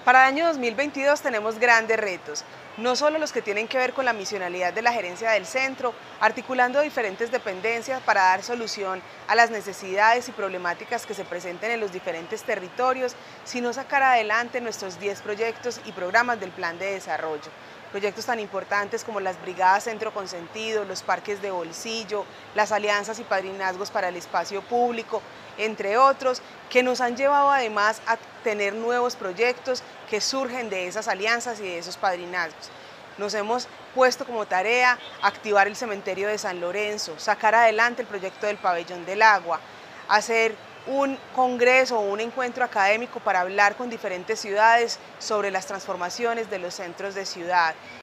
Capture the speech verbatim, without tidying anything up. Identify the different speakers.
Speaker 1: Para el año dos mil veintidós tenemos grandes retos, no solo los que tienen que ver con la misionalidad de la gerencia del centro, articulando diferentes dependencias para dar solución a las necesidades y problemáticas que se presenten en los diferentes territorios, sino sacar adelante nuestros diez proyectos y programas del plan de desarrollo. Proyectos tan importantes como las brigadas Centro Consentido, los parques de bolsillo, las alianzas y padrinazgos para el espacio público, entre otros, que nos han llevado además a tener nuevos proyectos que surgen de esas alianzas y de esos padrinazgos. Nos hemos puesto como tarea activar el cementerio de San Lorenzo, sacar adelante el proyecto del Pabellón del Agua, hacer un congreso o un encuentro académico para hablar con diferentes ciudades sobre las transformaciones de los centros de ciudad.